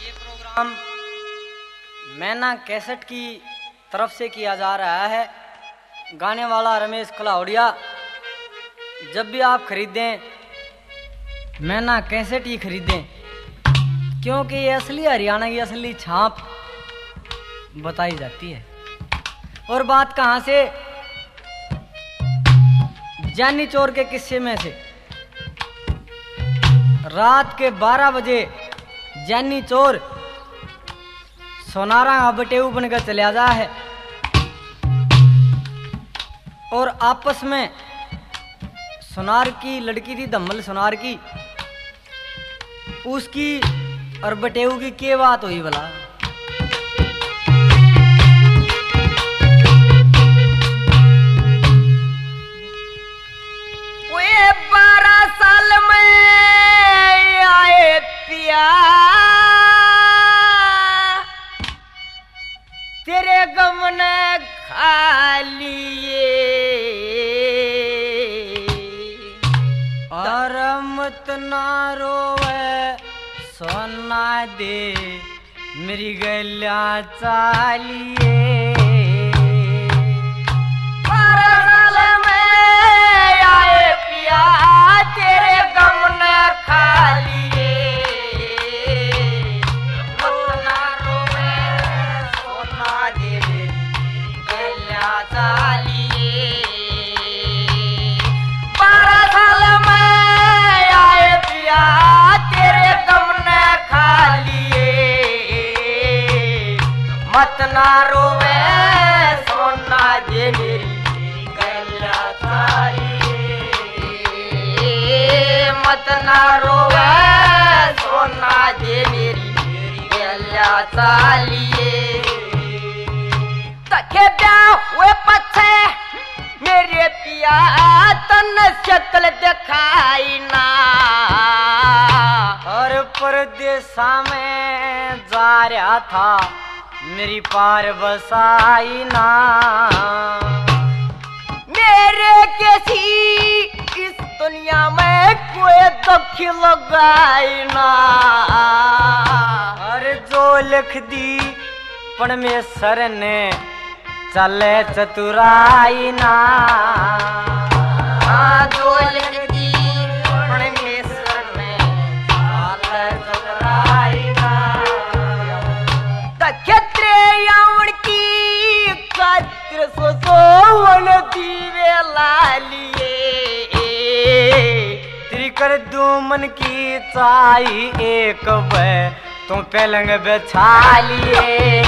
ये प्रोग्राम मैना कैसेट की तरफ से किया जा रहा है। गाने वाला रमेश कलाउड़िया। जब भी आप खरीदें मैना कैसेट ही खरीदें, क्योंकि ये असली हरियाणा की असली छाप बताई जाती है। और बात कहाँ से? जानी चोर के किस्से में से। रात के 12 बजे जानी चोर सोनारा बटेऊ बनकर चला जा है और आपस में सोनार की लड़की थी, धम्मल सोनार की, उसकी और बटेऊ की क्या बात हुई भला? वे 12 साल में आए पिया, तेरे गम ने खा लिए, और मत ना रोवे सोना दे मेरी गलियां चालिए। 12 साल में आए पिया, तेरे गम ने खा लिए, मत ना रोवे सोना दे गलियां चालिए। 12 साल में आए पिया, तेरे गम ने खा लिए, मत ना रोवे सोना दे मेरी गलियां चालिए, मत ना रोवे सोना दे मेरी गलियां चालिए। तके हुए पछे मेरे पिया तन शक्ल दिखाई ना, और परदेसा में जा रहा था मेरी पार बसाई ना। मेरे कैसी इस दुनिया में कोई दुख लगाई ना, और जो लिख दी परमेश्वर ने चले चतुराई ना। जो लिख दी परमेश्वर ने चले चतुराई ना। तक्षत्रे यावण की खातिर सोवन दीवे लालिए, त्रिकर दुमन की चाई एक वे तुम पलंग बिछा लिए।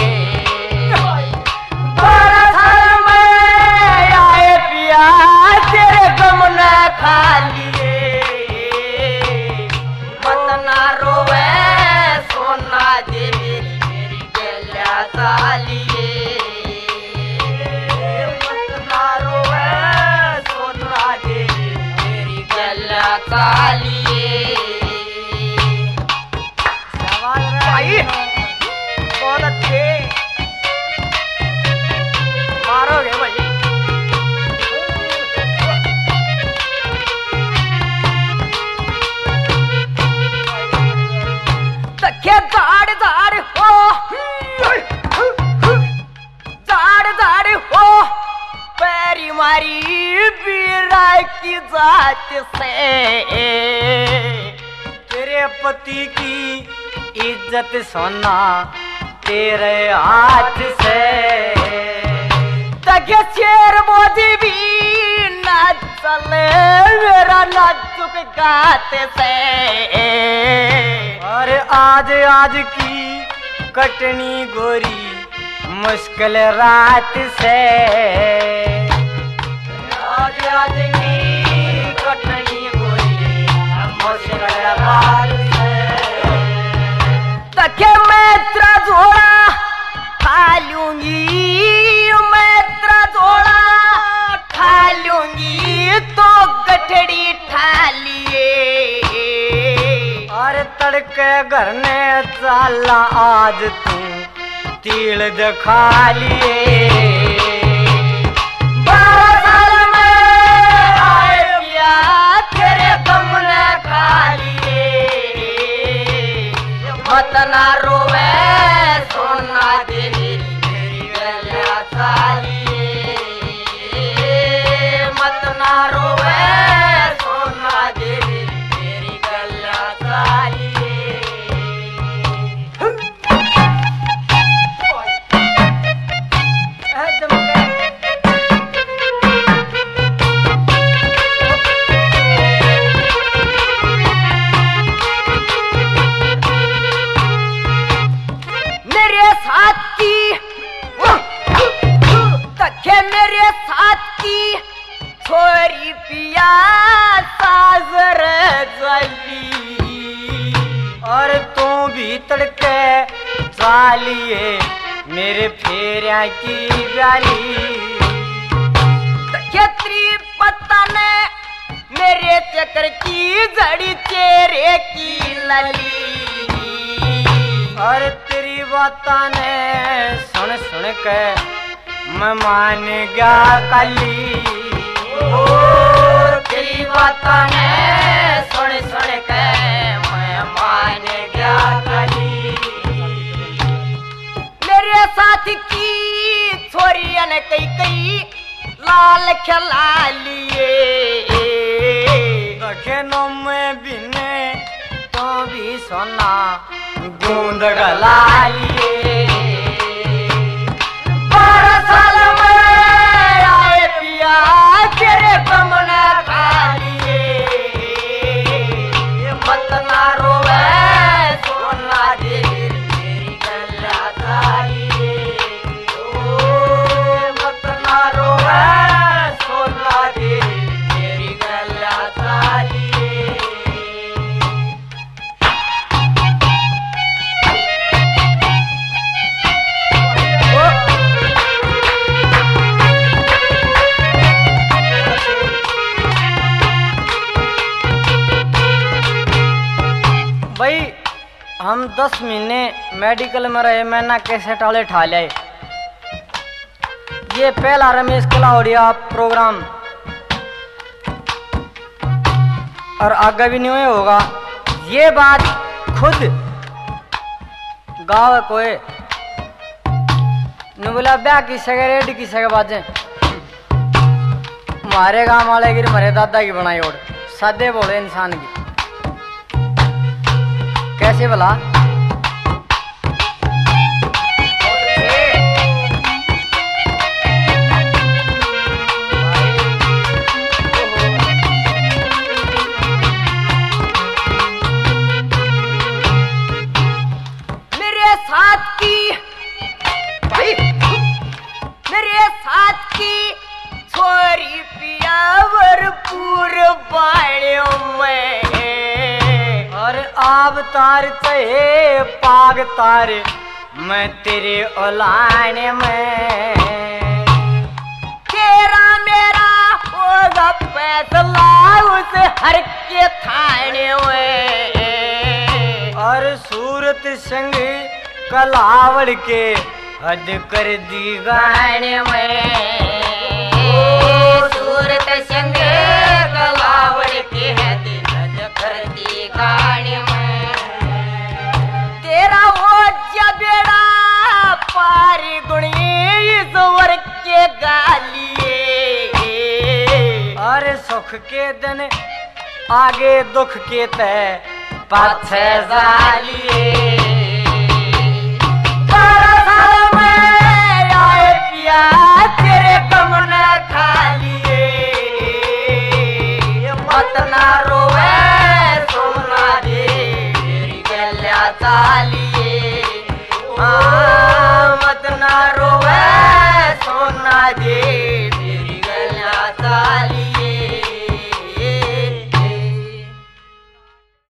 12 साल में आए पिया, तेरे गम ने खा लिए, मत ना रोवे सोना दे मेरी गलियां चालिए, मत ना रोवे सोना दे मेरी गलियां चालिए। भाई बहुत अच्छे मारोगे भाई। तके दाड़ दाड़ हो, दाड़ दाड़ हो, पैरी मारी बीरा की जात से, तेरे पति की इज्जत सोना तेरे हाथ से। तके शेर मोदी भी ना चले मेरा नाजुक गाते से, और आज आज की कटनी गोरी मुश्किल रात से। आज आज की कटनी गोरी मुश्किल रात से। तके मैं तेरा झोला खा लूंगी, मैं तेरा झोला खा लूंगी, तो गठड़ी ठा लिए, और तड़के घर ने चाला आज तू तिल दिखा लिए। 12 साल में आए पिया, तेरे गम ने खा लिए, मत ना रोवे सोना देवी मेरी गलिया सालिए मत ना रोवे सोना देवी मेरी गलिया सालिए मेरे साथी तके मेरे साथी छोरी पिया साजर जली और तू भी तड़के चालिए मेरे फेरिया की गाली खेतरी पता ने मेरे चक्कर की जड़ी चेहरे की लली और तेरी बाता ने सुन सुन के मैं मान गया काली तेरी बाता ने सुन सुन के मैं मान गया काली मेरे साथ की छोरिया ने कई कई लाल खिला लिए दखनो में बिने तो भी सोना गूंद गला लिए 12 साल में आए पिया तेरे कमला खा लिए मत ना रोवे सोना दे मेरी गलिया सालिए मत ना रोवे सोना दे मेरी गलिया सालिए भाई हम 10 महीने मेडिकल में रहे मैंने कैसेट वाले ठा लिया ये पहला रमेश कलावड़िया प्रोग्राम और आगे भी नहीं होगा ये बात खुद गाँव कोई न बोला ब्याह की सगे रेड की सगे बाजें हमारे गांव वाले की हमारे दादा की बनाई और सादे बोले इंसान की कैसे भला मेरे साथ की भाई मेरे साथ की छोरी पियावर पूरे बाड़ियों में और आब तार चहे पाग तार मैं तेरे ओलाने में तेरा मेरा होगा फैसला उस हर के थाने में और सूरत संग कलावड़ के हद कर दी गाने में सूरत संग कलावड़ के हद कर दी गाने में तेरा वो जबेड़ा पार गुणी जोर के गालिए और सुख के दिन आगे दुख के तय पाछे जालिए 12 साल में आए पिया तेरे कम न खा लिए मत ना रोवे सोना दे मेरी गलिया साली